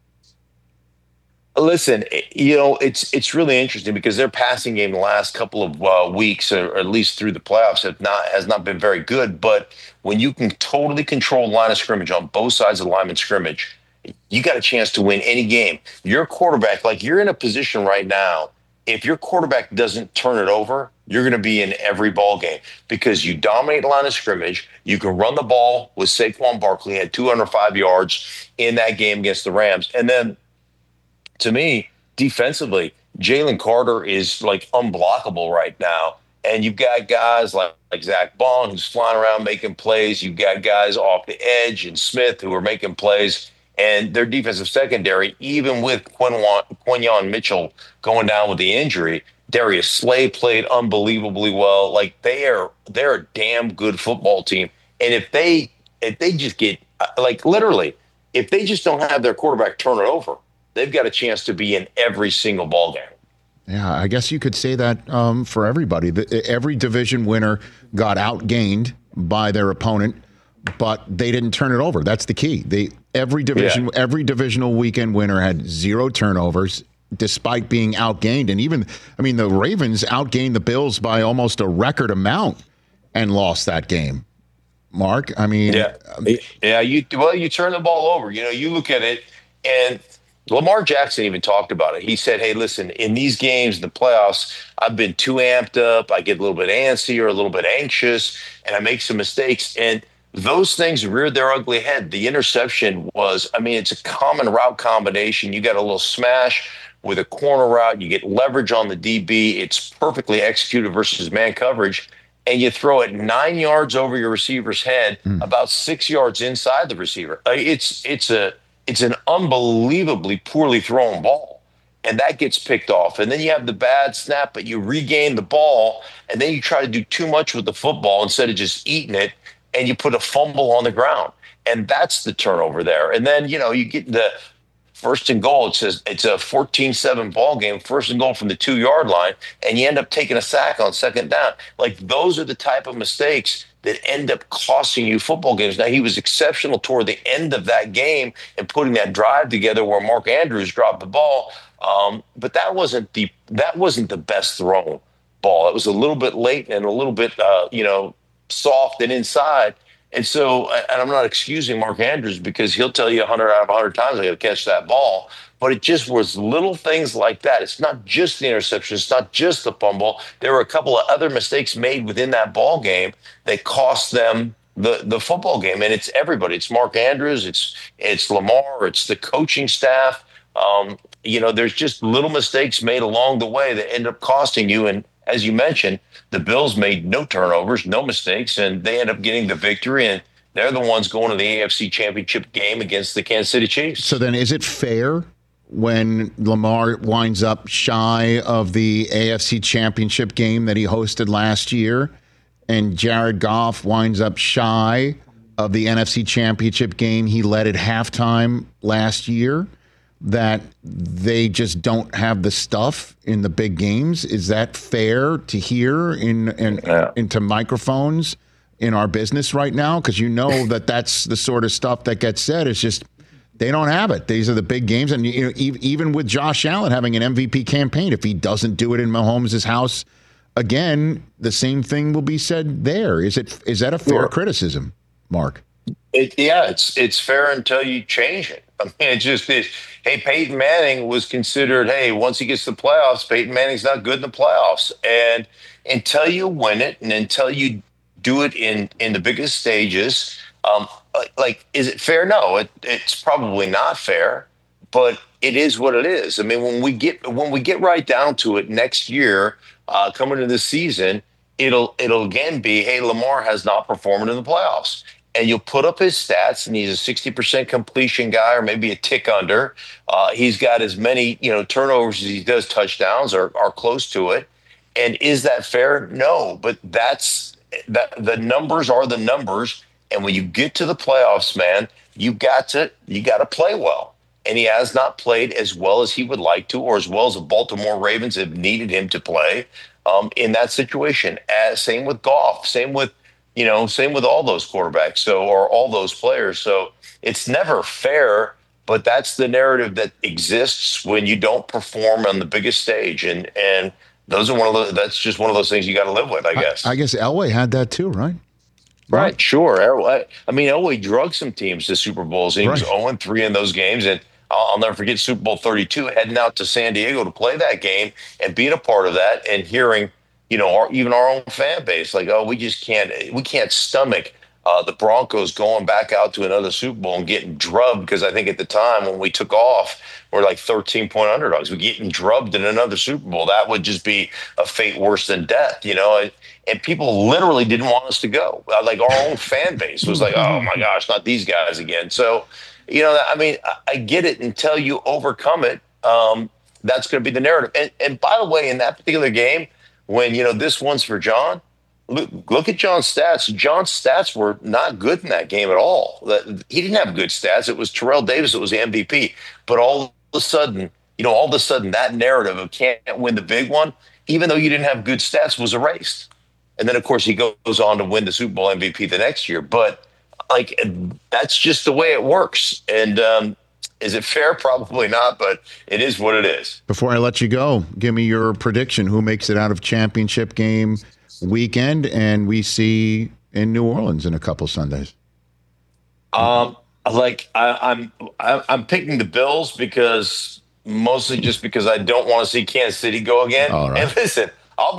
Listen, it's really interesting because their passing game the last couple of weeks, or at least through the playoffs, has not been very good. But when you can totally control the line of scrimmage on both sides of the line of scrimmage, you got a chance to win any game. Your quarterback, like you're in a position right now, if your quarterback doesn't turn it over, you're going to be in every ball game because you dominate the line of scrimmage. You can run the ball with Saquon Barkley, had 205 yards in that game against the Rams. And then, to me, defensively, Jalen Carter is like unblockable right now. And you've got guys like Zach Bond who's flying around making plays. You've got guys off the edge and Smith who are making plays. And their defensive secondary, even with Quinyon Mitchell going down with the injury, Darius Slay played unbelievably well. Like they're a damn good football team. And if they just get literally, if they just don't have their quarterback turn it over, they've got a chance to be in every single ball game. Yeah, I guess you could say that for everybody. Every division winner got outgained by their opponent, but they didn't turn it over. That's the key. Every divisional weekend winner had 0 turnovers, despite being outgained. And even, the Ravens outgained the Bills by almost a record amount and lost that game. Mark. I mean, you turn the ball over. You look at it, and Lamar Jackson even talked about it. He said, "Hey, listen, in these games, in the playoffs, I've been too amped up. I get a little bit antsy or a little bit anxious, and I make some mistakes." And those things reared their ugly head. The interception was, it's a common route combination. You got a little smash with a corner route. You get leverage on the DB. It's perfectly executed versus man coverage. And you throw it 9 yards over your receiver's head, about 6 yards inside the receiver. It's an unbelievably poorly thrown ball. And that gets picked off. And then you have the bad snap, but you regain the ball. And then you try to do too much with the football instead of just eating it. And you put a fumble on the ground. And that's the turnover there. And then, you get the first and goal. It says it's a 14-7 ball game, first and goal from the 2-yard line. And you end up taking a sack on second down. Like, those are the type of mistakes that end up costing you football games. Now, he was exceptional toward the end of that game and putting that drive together where Mark Andrews dropped the ball. But that wasn't the best thrown ball. It was a little bit late and a little bit, soft and inside. And so, and I'm not excusing Mark Andrews because he'll tell you 100 out of 100 times I got to catch that ball. But it just was little things like that. It's not just the interception. It's not just the fumble. There were a couple of other mistakes made within that ball game that cost them the football game. And it's everybody. It's Mark Andrews. It's Lamar. It's the coaching staff. There's just little mistakes made along the way that end up costing you. And as you mentioned, the Bills made no turnovers, no mistakes, and they end up getting the victory. And they're the ones going to the AFC Championship game against the Kansas City Chiefs. So then is it fair when Lamar winds up shy of the AFC Championship game that he hosted last year and Jared Goff winds up shy of the NFC Championship game he led at halftime last year, that they just don't have the stuff in the big games? Is that fair to hear into microphones in our business right now? Because that's the sort of stuff that gets said. It's just they don't have it. These are the big games. And even with Josh Allen having an MVP campaign, if he doesn't do it in Mahomes' house again, the same thing will be said there. Is that a fair criticism, Mark? It's fair until you change it. It just is. Hey, Peyton Manning was considered, once he gets to the playoffs, Peyton Manning's not good in the playoffs. And until you win it and until you do it in the biggest stages, is it fair? No, it's probably not fair, but it is what it is. When we get right down to it next year, coming into this season, it'll again be, hey, Lamar has not performed in the playoffs. And you'll put up his stats, and he's a 60% completion guy, or maybe a tick under. He's got as many, turnovers as he does touchdowns, or close to it. And is that fair? No, but the numbers are the numbers. And when you get to the playoffs, man, you got to play well. And he has not played as well as he would like to, or as well as the Baltimore Ravens have needed him to play in that situation. Same with Goff. Same with all those quarterbacks, or all those players. So it's never fair, but that's the narrative that exists when you don't perform on the biggest stage. And that's just one of those things you got to live with, I guess. I guess Elway had that too, right? Right, sure. Elway drugged some teams to Super Bowls. And he was 0-3 in those games. And I'll never forget Super Bowl 32, heading out to San Diego to play that game and being a part of that, and hearing even our own fan base, like, we can't stomach the Broncos going back out to another Super Bowl and getting drubbed, because I think at the time when we took off, we're like 13-point underdogs. We're getting drubbed in another Super Bowl. That would just be a fate worse than death, and people literally didn't want us to go. Like, our own fan base was like, oh my gosh, not these guys again. So, I get it. Until you overcome it, that's going to be the narrative. And by the way, in that particular game, when, this one's for John, look at John's stats. John's stats were not good in that game at all. He didn't have good stats. It was Terrell Davis that was the MVP. But all of a sudden, that narrative of can't win the big one, even though you didn't have good stats, was erased. And then, of course, he goes on to win the Super Bowl MVP the next year. But, that's just the way it works. And is it fair? Probably not, but it is what it is. Before I let you go, give me your prediction. Who makes it out of championship game weekend, and we see in New Orleans in a couple Sundays? I'm picking the Bills mostly because I don't want to see Kansas City go again. All right. And listen, I'm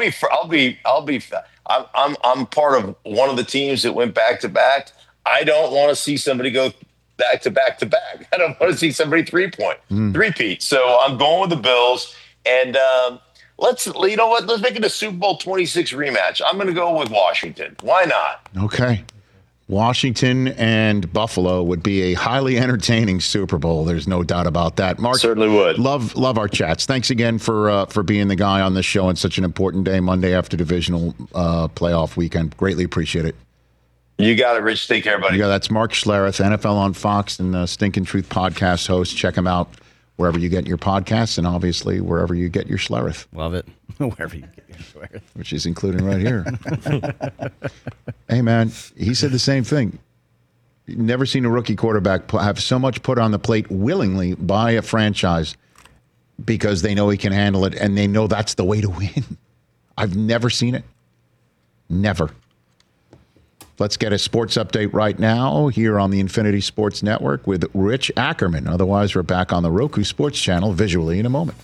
part of one of the teams that went back to back. I don't want to see somebody go back to back to back. I don't want to see somebody three-peat. So I'm going with the Bills, and let's make it a Super Bowl 26 rematch. I'm going to go with Washington. Why not? Okay. Washington and Buffalo would be a highly entertaining Super Bowl. There's no doubt about that. Mark, certainly would. Love our chats. Thanks again for being the guy on this show on such an important day, Monday after divisional playoff weekend. Greatly appreciate it. You got it, Rich. Take care, buddy. Yeah, that's Mark Schlereth, NFL on Fox and Stinkin' Truth podcast host. Check him out wherever you get your podcasts, and obviously wherever you get your Schlereth. Love it. Wherever you get your Schlereth. Which is including right here. Hey, man, he said the same thing. Never seen a rookie quarterback have so much put on the plate willingly by a franchise because they know he can handle it, and they know that's the way to win. I've never seen it. Never. Let's get a sports update right now here on the Infinity Sports Network with Rich Ackerman. Otherwise, we're back on the Roku Sports Channel visually in a moment.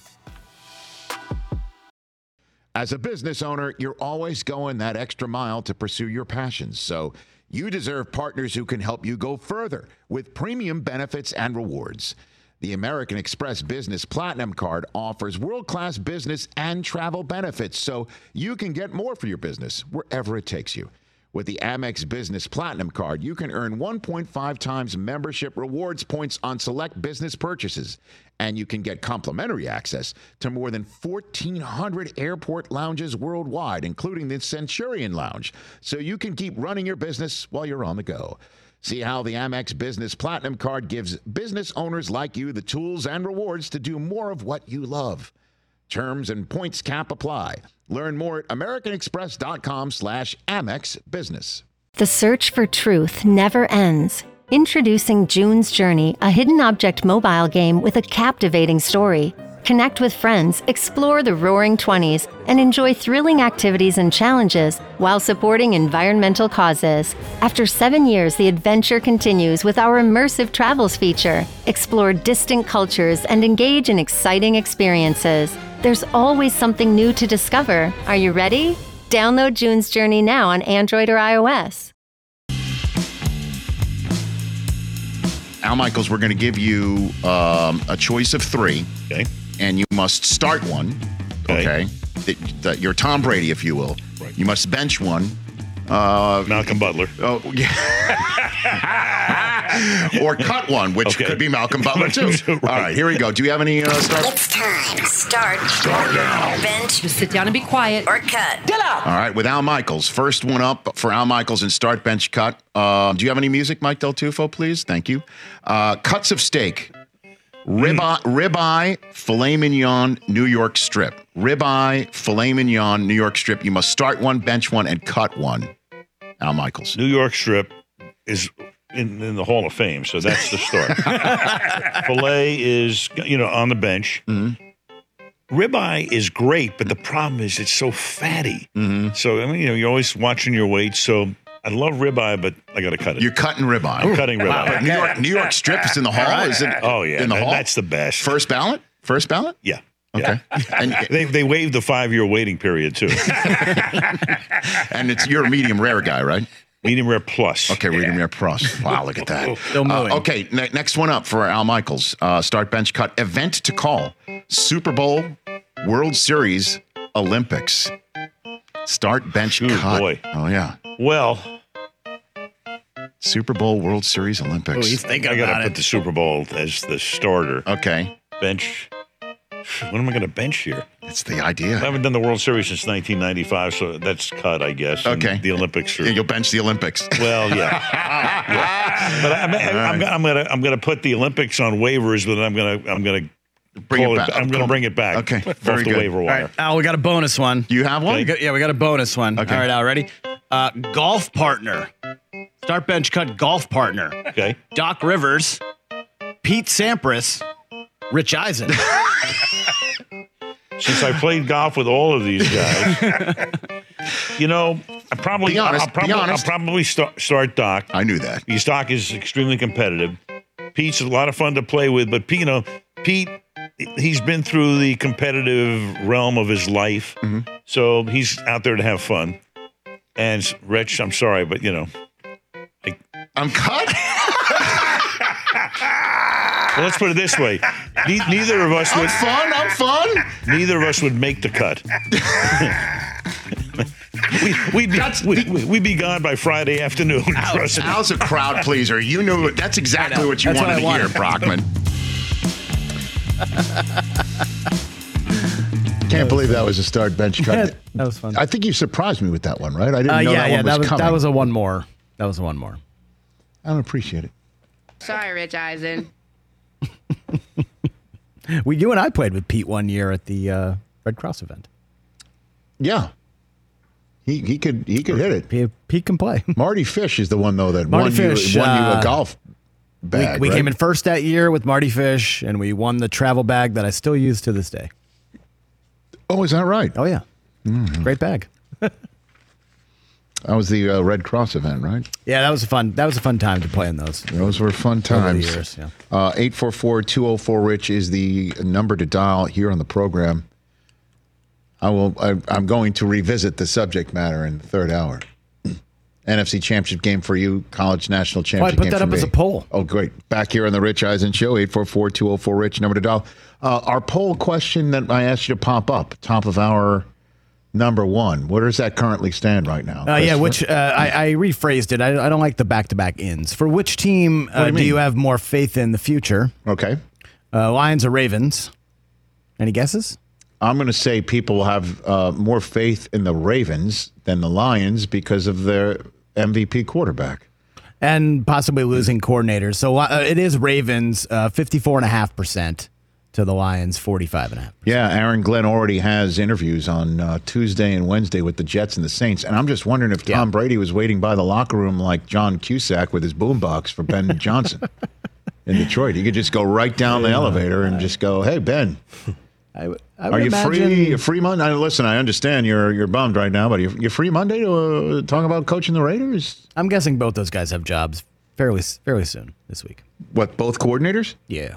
As a business owner, you're always going that extra mile to pursue your passions. So you deserve partners who can help you go further with premium benefits and rewards. The American Express Business Platinum Card offers world-class business and travel benefits so you can get more for your business wherever it takes you. With the Amex Business Platinum Card, you can earn 1.5 times membership rewards points on select business purchases, and you can get complimentary access to more than 1,400 airport lounges worldwide, including the Centurion Lounge, so you can keep running your business while you're on the go. See how the Amex Business Platinum Card gives business owners like you the tools and rewards to do more of what you love. Terms and points cap apply. Learn more at americanexpress.com/Amex Business. The search for truth never ends. Introducing June's Journey, a hidden object mobile game with a captivating story. Connect with friends, explore the Roaring 20s, and enjoy thrilling activities and challenges while supporting environmental causes. After 7 years, the adventure continues with our immersive travels feature. Explore distant cultures and engage in exciting experiences. There's always something new to discover. Are you ready? Download June's Journey now on Android or iOS. Al Michaels, we're going to give you a choice of three. Okay. And you must start one. Okay. You're Tom Brady, if you will. Right. You must bench one. Malcolm Butler. Oh, yeah. Or cut one, which could be Malcolm Butler, too. Right. All right, here we go. Do you have any start? It's time. Start now. Bench. Just sit down and be quiet. Or cut. All right, with Al Michaels. First one up for Al Michaels in start, bench, cut. Do you have any music, Mike Del Tufo, please? Thank you. Cuts of steak. Ribeye, filet mignon, New York strip. Ribeye, filet mignon, New York strip. You must start one, bench one, and cut one. Al Michaels. New York strip is in the Hall of Fame, so that's the start. Filet is, on the bench. Mm-hmm. Ribeye is great, but the problem is it's so fatty. Mm-hmm. So, you're always watching your weight, so I love ribeye, but I got to cut it. You're cutting ribeye. I'm cutting ribeye. Wow. New York strip is in the hall? Is it? Oh, yeah. In the hall? That's the best. First ballot? Yeah. Okay. Yeah. And they waived the 5-year waiting period, too. And you're a medium rare guy, right? Medium rare plus. Okay, medium rare plus. Wow, look at that. Okay, next one up for Al Michaels. Start, bench, cut. Event to call. Super Bowl, World Series, Olympics. Start, bench, cut. Boy. Oh, yeah. Well, Super Bowl, World Series, Olympics. Oh, he's thinking I got about to it. put the Super Bowl as the starter. Okay. Bench. What am I going to bench here? That's the idea. I haven't done the World Series since 1995, so that's cut, I guess. And Okay. the Olympics are. Yeah, you'll bench the Olympics. Well, yeah. Yeah. But I'm going to put the Olympics on waivers, but I'm going to Bring it back. I'm going to bring it back. Okay, off very the good. waiver wire. All right, Al, we got a bonus one. You have one? Yeah, we got a bonus one. Okay. All right, Al, ready? Golf partner. Start, bench, cut, golf partner. Okay. Doc Rivers, Pete Sampras, Rich Eisen. Since I played golf with all of these guys, I probably, Be honest, I'll probably start Doc. I knew that. Because Doc is extremely competitive. Pete's a lot of fun to play with, but Pete, he's been through the competitive realm of his life, so he's out there to have fun. And Rich, I'm sorry, but I'm cut. Well, let's put it this way: neither of us would. I'm fun. Neither of us would make the cut. We'd be gone by Friday afternoon. Al's a crowd pleaser. You knew that's exactly what you wanted to hear, Brockman. Can't believe that was a start bench cut. That was fun. I think you surprised me with that one, right? I didn't know that one was coming. That was a one more. That was a one more. I don't appreciate it. Sorry, Rich Eisen. You and I played with Pete one year at the Red Cross event. Yeah. He could hit it. Pete can play. Marty Fish is the one, though, that won you a golf bag. We came in first that year with Marty Fish, and we won the travel bag that I still use to this day. Oh, is that right? Oh, yeah. Great bag. That was the Red Cross event, right? Yeah, that was a fun time to play in those. Those were fun times. Over the years, yeah. 844-204-RICH is the number to dial here on the program. I'm going to revisit the subject matter in the third hour. NFC Championship game for you, College National Championship game for me. I put that up as a poll. Oh, great. Back here on the Rich Eisen Show, 844-204-RICH, number to dial. Our poll question that I asked you to pop up, top of hour number one. Where does that currently stand right now? I rephrased it. I don't like the back-to-back ins. For which team do you have more faith in the future? Okay. Lions or Ravens? Any guesses? I'm going to say people have more faith in the Ravens than the Lions because of their MVP quarterback. And possibly losing coordinators. So it is Ravens 54.5% to the Lions 45.5%. Yeah, Aaron Glenn already has interviews on Tuesday and Wednesday with the Jets and the Saints. And I'm just wondering if Tom Brady was waiting by the locker room like John Cusack with his boombox for Ben Johnson in Detroit. He could just go right down the elevator and just go, "Hey, Ben. Are you free Monday? Listen, I understand you're bummed right now, but you're free Monday to talk about coaching the Raiders?" I'm guessing both those guys have jobs fairly soon this week. What, both coordinators? Yeah.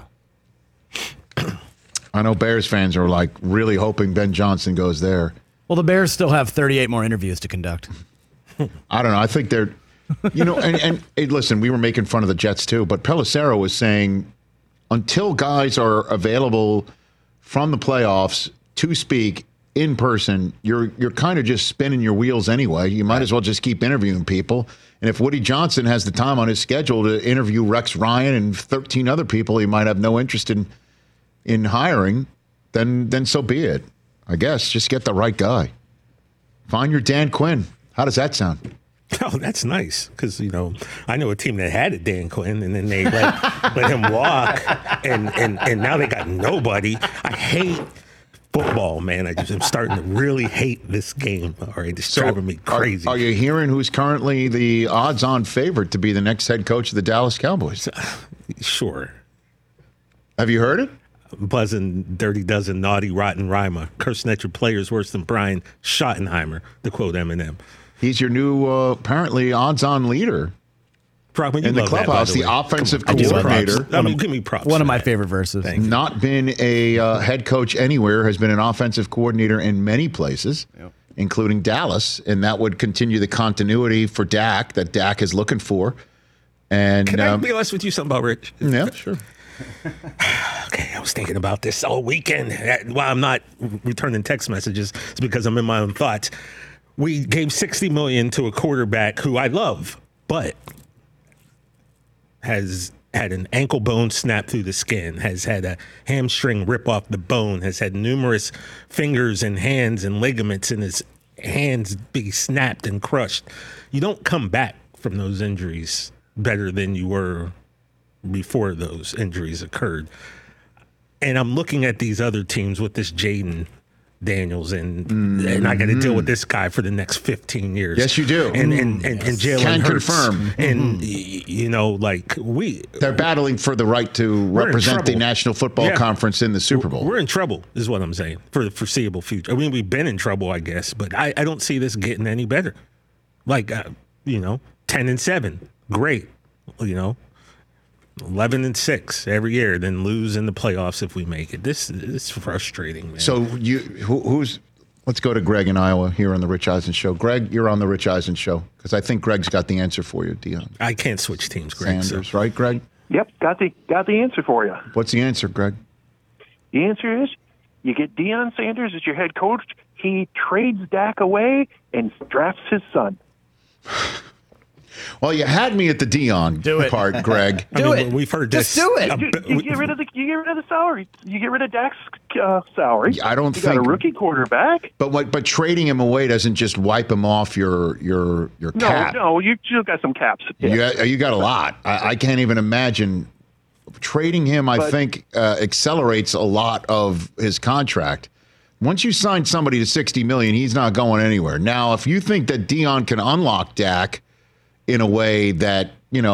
I know Bears fans are like really hoping Ben Johnson goes there. Well, the Bears still have 38 more interviews to conduct. I don't know. I think they're, and hey, listen, we were making fun of the Jets too, but Pelissero was saying until guys are available from the playoffs to speak in person, you're kind of just spinning your wheels anyway. You might as well just keep interviewing people. And if Woody Johnson has the time on his schedule to interview Rex Ryan and 13 other people he might have no interest in hiring, then so be it. I guess just get the right guy. Find your Dan Quinn. How does that sound? Oh, that's nice because I know a team that had a Dan Quinn and then they let him walk, and now they got nobody. I hate football, man. I'm starting to really hate this game. All right, it's driving me crazy. Are you hearing who's currently the odds-on favorite to be the next head coach of the Dallas Cowboys? Sure. Have you heard it? Buzzing, dirty dozen, naughty, rotten rhymer. Cursing at your players worse than Brian Schottenheimer, to quote Eminem. He's your new, apparently, odds-on leader in the clubhouse, the offensive coordinator. Give me props. One of my favorite verses. Not been a head coach anywhere, has been an offensive coordinator in many places, including Dallas, and that would continue the continuity for Dak that Dak is looking for. And can I be honest with you something about Rich? Yeah, sure. Okay, I was thinking about this all weekend. While I'm not returning text messages, it's because I'm in my own thoughts. We gave $60 million to a quarterback who I love, but has had an ankle bone snap through the skin, has had a hamstring rip off the bone, has had numerous fingers and hands and ligaments in his hands be snapped and crushed. You don't come back from those injuries better than you were before those injuries occurred. And I'm looking at these other teams with this Jaden Daniels and I got to deal with this guy for the next 15 years. Yes, you do. And Jalen Can Hurts. confirm. And they're battling for the right to represent the National Football Conference in the Super Bowl. We're in trouble, is what I'm saying, for the foreseeable future. I mean, we've been in trouble, I guess, but I don't see this getting any better. Like, 10-7, great. 11-6 every year, then lose in the playoffs if we make it. This is frustrating, man. So who's? Let's go to Greg in Iowa here on the Rich Eisen Show. Greg, you're on the Rich Eisen Show because I think Greg's got the answer for you, Dion. I can't switch teams, Greg. Sanders, right, Greg? Yep, got the answer for you. What's the answer, Greg? The answer is you get Deion Sanders as your head coach. He trades Dak away and drafts his son. Well, you had me at the Dion part, Greg. We've heard this. Just do it. You get rid of the salary. You get rid of Dak's salary. I don't think got a rookie quarterback. But trading him away doesn't just wipe him off your cap. No, you still got some caps. You got a lot. I can't even imagine trading him. I think accelerates a lot of his contract. Once you sign somebody to $60 million, he's not going anywhere. Now, if you think that Dion can unlock Dak in a way that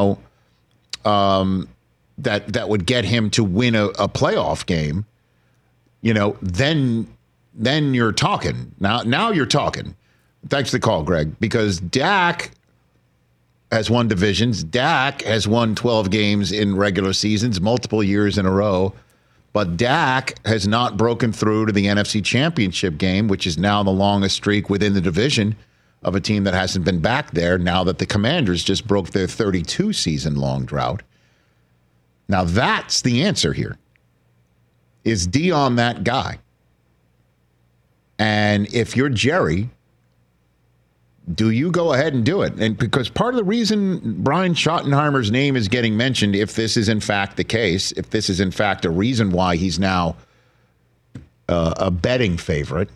that would get him to win a playoff game, then you're talking. Now you're talking. Thanks for the call, Greg, because Dak has won divisions. Dak has won 12 games in regular seasons, multiple years in a row. But Dak has not broken through to the NFC Championship game, which is now the longest streak within the division of a team that hasn't been back there now that the Commanders just broke their 32-season-long drought. Now, that's the answer here. Is Dion that guy? And if you're Jerry, do you go ahead and do it? And because part of the reason Brian Schottenheimer's name is getting mentioned, if this is in fact the case, if this is in fact a reason why he's now a betting favorite,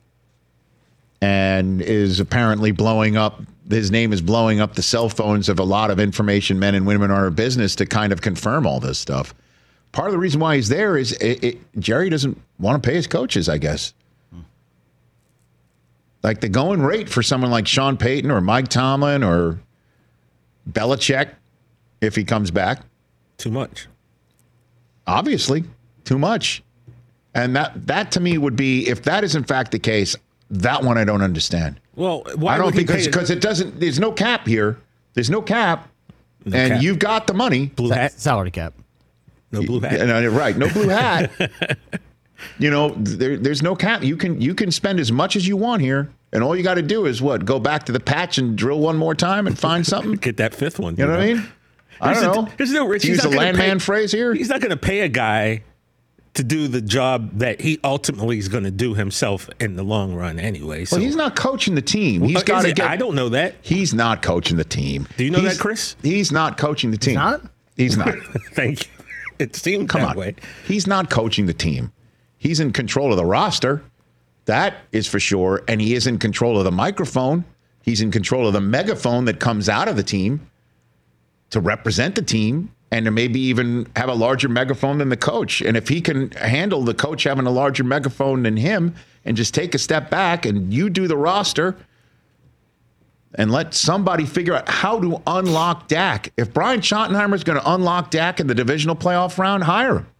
and is apparently blowing up, his name is blowing up the cell phones of a lot of information men and women in our business to kind of confirm all this stuff. Part of the reason why he's there is Jerry doesn't want to pay his coaches, I guess. Like the going rate for someone like Sean Payton or Mike Tomlin or Belichick, if he comes back. Too much. Obviously, too much. And that to me would be, if that is in fact the case, that one I don't understand. Well, why I don't think because it doesn't. There's no cap here. There's no cap, and you've got the money. Blue hat, salary cap. No blue hat. Right, no blue hat. There's no cap. You can spend as much as you want here, and all you got to do is what? Go back to the patch and drill one more time and find something. Get that fifth one. You know what I mean? I don't know. There's no Rich. To use a landman phrase here. He's not going to pay a guy to do the job that he ultimately is going to do himself in the long run anyway. So. Well, he's not coaching the team. He's got to get. I don't know that. He's not coaching the team. Do you know that, Chris? He's not coaching the team. He's not? He's not. Thank you. It seemed that way. He's not coaching the team. He's in control of the roster. That is for sure. And he is in control of the microphone. He's in control of the megaphone that comes out of the team to represent the team. And to maybe even have a larger megaphone than the coach. And if he can handle the coach having a larger megaphone than him and just take a step back and you do the roster and let somebody figure out how to unlock Dak. If Brian Schottenheimer is going to unlock Dak in the divisional playoff round, hire him.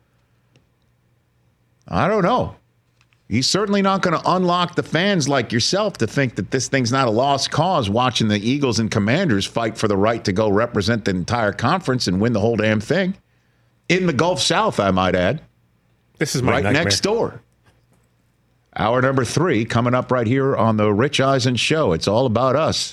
I don't know. He's certainly not going to unlock the fans like yourself to think that this thing's not a lost cause, watching the Eagles and Commanders fight for the right to go represent the entire conference and win the whole damn thing. In the Gulf South, I might add. This is my right nightmare. Next door. Hour number 3 coming up right here on the Rich Eisen Show. It's all about us.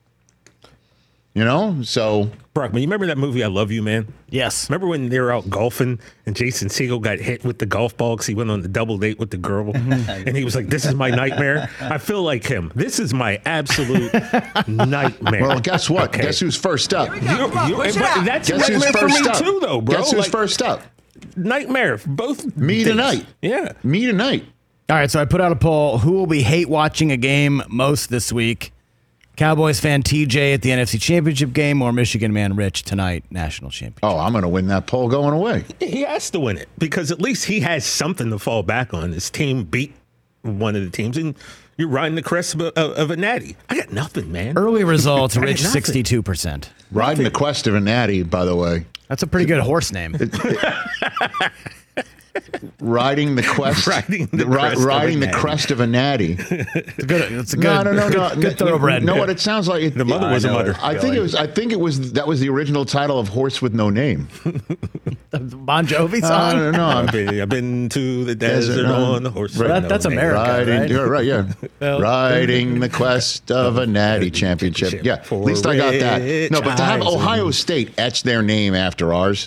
So Brockman, you remember that movie I Love You, Man? Yes. Remember when they were out golfing and Jason Segel got hit with the golf ball because he went on the double date with the girl? And he was like, this is my nightmare. I feel like him. This is my absolute nightmare. Well, guess what? Okay. Guess who's first up? That's Guess a who's nightmare for first me up? too, though, bro. Guess who's first up? Nightmare. Both Me days. tonight. Yeah. Me tonight. All right, so I put out a poll. Who will be hate watching a game most this week? Cowboys fan TJ at the NFC Championship game or Michigan man Rich tonight, National Championship? Oh, I'm going to win that poll going away. He has to win it because at least he has something to fall back on. His team beat one of the teams, and you're riding the crest of a natty. I got nothing, man. Early results, I got Rich, nothing. 62%. Riding the quest of a natty, by the way. That's a pretty good horse name. riding the quest, riding the crest of a natty. It's a good, no. good thoroughbred. You know what it sounds like? The mother was a mother. I think it was. That was the original title of Horse with No Name. The Bon Jovi song. No. I've been to the desert on the horse. Well, that's America, right? Yeah. Riding the quest of a natty championship. Yeah, at least I got that. No, but to have Ohio State etch their name after ours.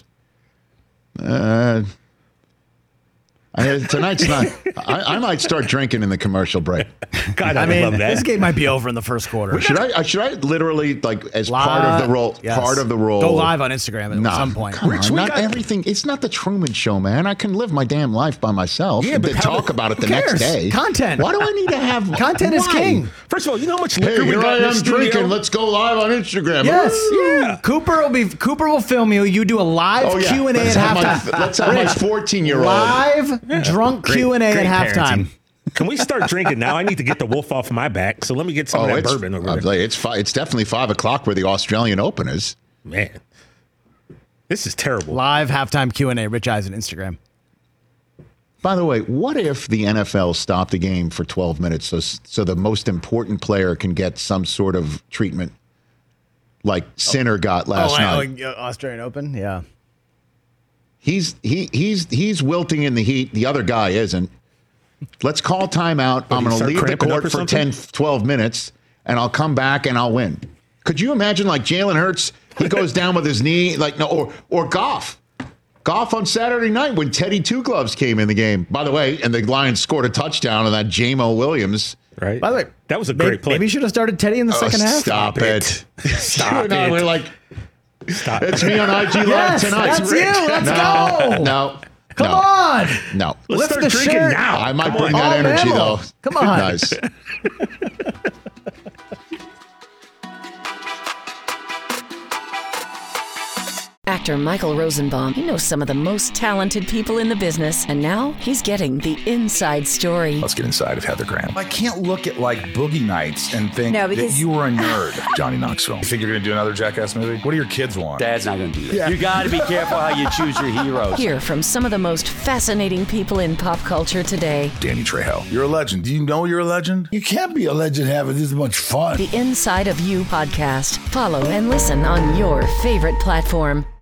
Tonight's not. I might start drinking in the commercial break. God, I love that. This game might be over in the first quarter. Should I literally as part of the role? Yes. Part of the role. Go live on Instagram at some point. Not everything. It's not the Truman Show, man. I can live my damn life by myself. Yeah, and but then talk about it the cares? next day. Content. Why do I need to have content? Is king. First of all, you know how much liquor Hey, we here got I in the am studio? drinking. Let's go live on Instagram. Yes. Yeah. Cooper will film you. You do a live Q&A at halftime. Let's have my 14-year-old live drunk Q&A at halftime. Can we start drinking now? I need to get the wolf off my back. So let me get some of that bourbon over there. It's definitely 5 o'clock where the Australian Open is. Man, this is terrible. Live halftime Q&A. Rich Eisen Instagram. By the way, what if the NFL stopped the game for 12 minutes so the most important player can get some sort of treatment like Sinner got last night? Like Australian Open? Yeah. He's wilting in the heat. The other guy isn't. Let's call timeout. I'm going to leave the court for 10, 12 minutes, and I'll come back and I'll win. Could you imagine like Jalen Hurts? He goes down with his knee, or Goff. Goff on Saturday night when Teddy Two Gloves came in the game. By the way, and the Lions scored a touchdown on that Jamo Williams. Right. By the way, that was a great play. Maybe you should have started Teddy in the second half. Stop it. Stop it. We're like, stop. It's me on IG Live tonight. That's you. Let's go. No. Come on. No. Let's Lift start the drinking shirt. now. I might bring that energy, though. Come on. Nice. Actor Michael Rosenbaum, he knows some of the most talented people in the business, and now he's getting the inside story. Let's get inside of Heather Graham. I can't look at like Boogie Nights and think that you were a nerd. Johnny Knoxville. You think you're going to do another Jackass movie? What do your kids want? Dad's not going to do that. Yeah. You got to be careful how you choose your heroes. Hear from some of the most fascinating people in pop culture today. Danny Trejo. You're a legend. Do you know you're a legend? You can't be a legend having this much fun. The Inside of You podcast. Follow and listen on your favorite platform.